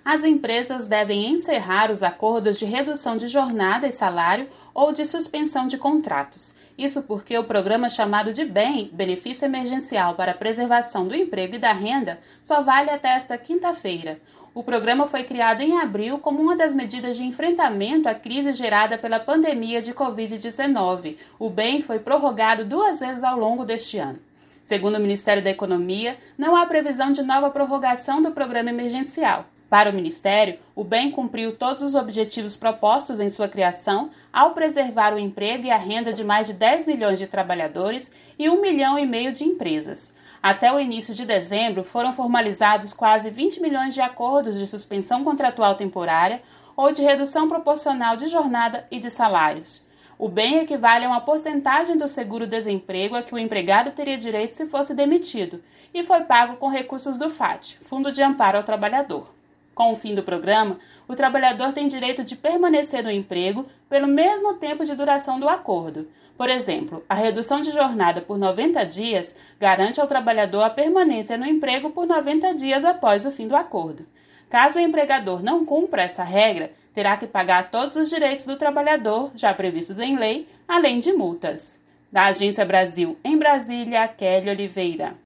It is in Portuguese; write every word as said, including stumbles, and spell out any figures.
As empresas devem encerrar os acordos de redução de jornada e salário ou de suspensão de contratos. Isso porque o programa chamado de B E M, Benefício Emergencial para a Preservação do Emprego e da Renda, só vale até esta quinta-feira. O programa foi criado em abril como uma das medidas de enfrentamento à crise gerada pela pandemia de covid dezenove. O B E M foi prorrogado duas vezes ao longo deste ano. Segundo o Ministério da Economia, não há previsão de nova prorrogação do programa emergencial. Para o Ministério, o B E M cumpriu todos os objetivos propostos em sua criação ao preservar o emprego e a renda de mais de dez milhões de trabalhadores e um milhão e meio de empresas. Até o início de dezembro, foram formalizados quase vinte milhões de acordos de suspensão contratual temporária ou de redução proporcional de jornada e de salários. O B E M equivale a uma porcentagem do seguro-desemprego a que o empregado teria direito se fosse demitido e foi pago com recursos do F A T, Fundo de Amparo ao Trabalhador. Com o fim do programa, o trabalhador tem direito de permanecer no emprego pelo mesmo tempo de duração do acordo. Por exemplo, a redução de jornada por noventa dias garante ao trabalhador a permanência no emprego por noventa dias após o fim do acordo. Caso o empregador não cumpra essa regra, terá que pagar todos os direitos do trabalhador, já previstos em lei, além de multas. Da Agência Brasil, em Brasília, Kelly Oliveira.